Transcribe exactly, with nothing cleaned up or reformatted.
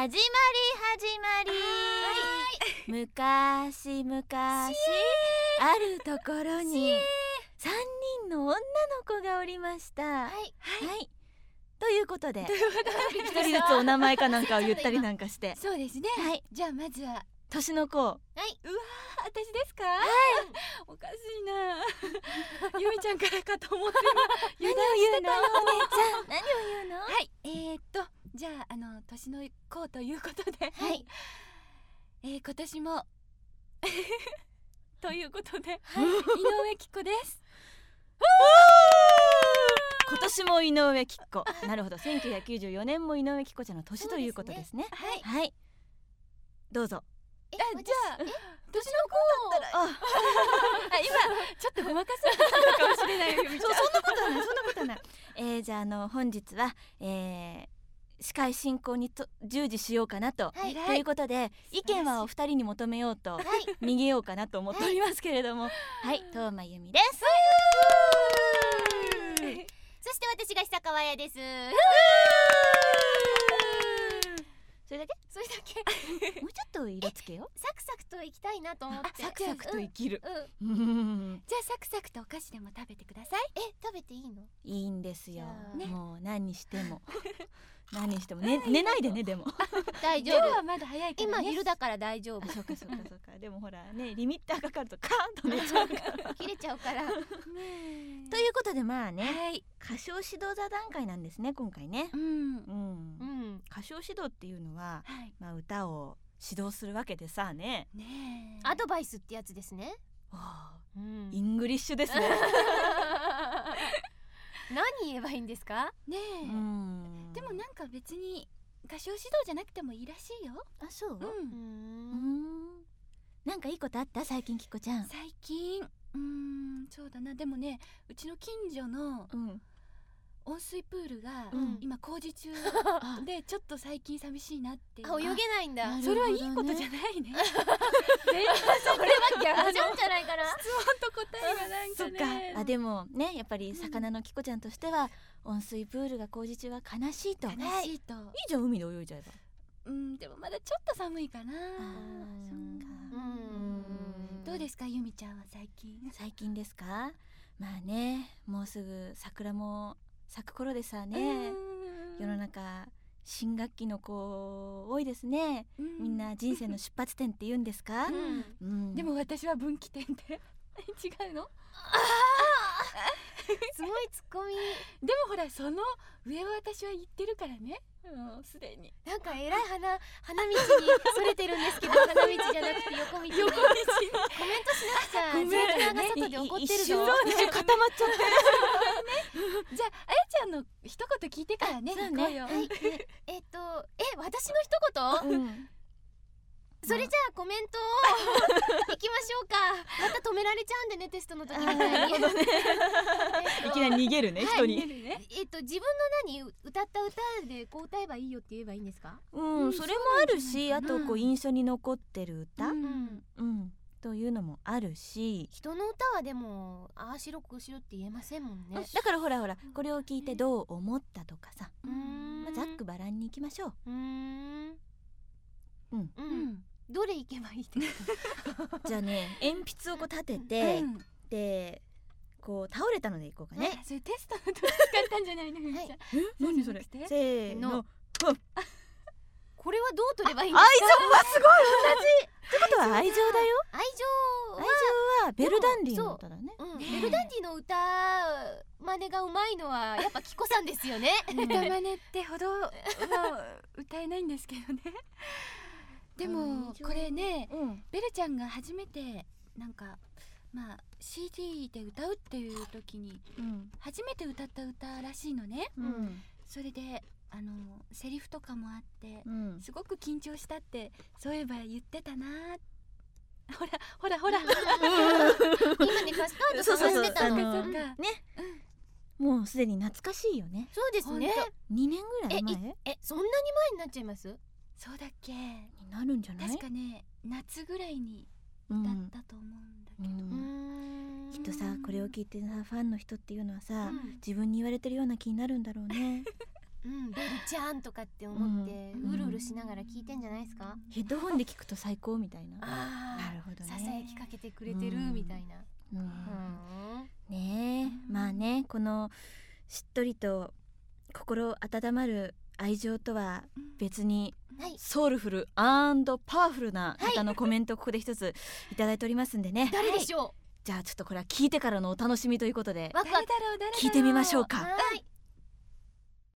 始まり始まり、昔々あるところにさんにんの女の子がおりました。はい、はい、ということで一人ずつお名前かなんかを言ったりなんかしてそうですね。 はい、 じゃあまずは年の子。はい、 うわー、私ですか？はい、おかしいなゆみちゃんからかと思って何を言うのお姉ちゃん、何を言うの？ はい、えー、っとじゃああの年の子ということで、 はい、 えー、今年もということで、 はい、 井上貴子です。 今年も井上貴子。なるほど、せんきゅうひゃくきゅうじゅうよねんも井上貴子ちゃんの年ということですね。 はい、 はい、どうぞ。 え、じゃあ年の子だったら、あ今ちょっとごまかされたかもしれないよ。 そう、そんなことはない、そんなことはない。えー、じゃああの本日は、えー、司会進行にと従事しようかなと、はい、ということで意見はお二人に求めようと、はい、逃げようかなと思っておりますけれども、はい、はい、東間由美です。 そして私が久川彩です。 それだけ？ それだけもうちょっと色つけよ。 サクサクといきたいなと思って。 サクサクと生きる、 うんうん、 じゃあサクサクとお菓子でも食べてください。 え、食べていいの？ いいんですよ、ね、もう何にしても何にしても、ね、寝ないでね。でも大丈夫。 夜はまだ早いからね。 今昼だから大丈夫。 そうかそうかそうか。でもほらね、リミッターかかるとカーンと寝ちゃうから切れちゃうからということでまあね、 はい、 歌唱指導座談会なんですね今回ね。 うん、うんうん、歌唱指導っていうのは、はい、まあ、歌を指導するわけでさね。 ねえ、アドバイスってやつですね。 あ、 うん、 イングリッシュですね何言えばいいんですかねえ、 うん、 でもなんか別に歌唱指導じゃなくてもいいらしいよ。 あ、そう？ うん、 うん、なんかいいことあった最近きこちゃん？ 最近、うーん、そうだな。でもね、うちの近所の温水プールが今工事中でちょっと最近寂しいなっていう。 あ、泳げないんだ。 それはいいことじゃないね。 それは逆じゃんじゃないかな。 質問と答えがなんかね。 そっか。あ、でもね、やっぱり魚のきこちゃんとしては温水プールが工事中は悲しいと。 悲しいと。いいじゃん、海で泳いじゃえば。 うん、でもまだちょっと寒いかな。あ、 そっか。 うん、 どうですかゆみちゃんは最近？ 最近ですか？まあね、もうすぐ桜も咲く頃でさね、世の中新学期の子多いですね。みんな人生の出発点って言うんですか？ うん、うん、でも私は分岐点で違うの？ すごいツッコミ。 でもほら、その上は私は言ってるからね、もうすでに。 なんかえらい花花道にそれてるんですけど、花道じゃなくて横道に。横道にコメントしなくちゃ。 ごめん、 ジェイトが外で怒ってるぞ。 一瞬固まっちゃってじゃああやちゃんの一言聞いてからね。 そうね。 はい、えっとえ、私の一言？うん、それじゃあコメントをいきましょうか。また止められちゃうんでね、テストの時みたいに。 いきなり逃げるね、人に。 えっと自分の何歌った歌でこう歌えばいいよって言えばいいんですか？ うん、それもあるし、あとこう印象に残ってる歌、うん、というのもあるし。 人の歌はでもああしろこうしろって言えませんもんね。 だからほらほら、これを聞いてどう思ったとかさ、ざっくばらんに行きましょう。うーん、うん、 うん、どれいけばいいですか？じゃあね、鉛筆をこう立てて、うん、でこう倒れたのでいこうかね。 それテストの時使ったんじゃないの？はい、 何それ？せーの。 これはどう取ればいいんですか？ 愛情はすごい同じ。ってことは愛情だよ。 愛情愛情はベルダンディの歌だね。 ベルダンディの歌真似がうまいのはやっぱキコさんですよね。 歌真似ってほどは歌えないんですけどね。でもこれね、ベルちゃんが初めてなんかまあ シーディー で歌うっていう時に初めて歌った歌らしいのね。それであのセリフとかもあって、うん、すごく緊張したってそういえば言ってたな。ほらほらほら今ねカスタード探してたの。 そうそうそう、ね、うん、もうすでに懐かしいよね。 そうですね。 にねんぐらい前？ ええ、そんなに前になっちゃいます？ そうだっけ？ になるんじゃない？ 確かね、夏ぐらいに歌ったと思うんだけど、 うんうん、きっとさ、これを聞いてさファンの人っていうのはさ、うん、自分に言われてるような気になるんだろうね。 うん、ベルちゃんとかって思って、うん、うるうるしながら聞いてんじゃないですか。 ヘッドホンで聞くと最高みたいな。 あなるほどね。 ささやきかけてくれてるみたいな、 うんうん、ねえ、まあね、このしっとりと心温まる愛情とは別に、はい、ソウルフル&パワフルな方のコメントをここで一ついただいておりますんでね。 誰でしょう。 じゃあちょっとこれは聞いてからのお楽しみということでワクワク聞いてみましょうか。 はい。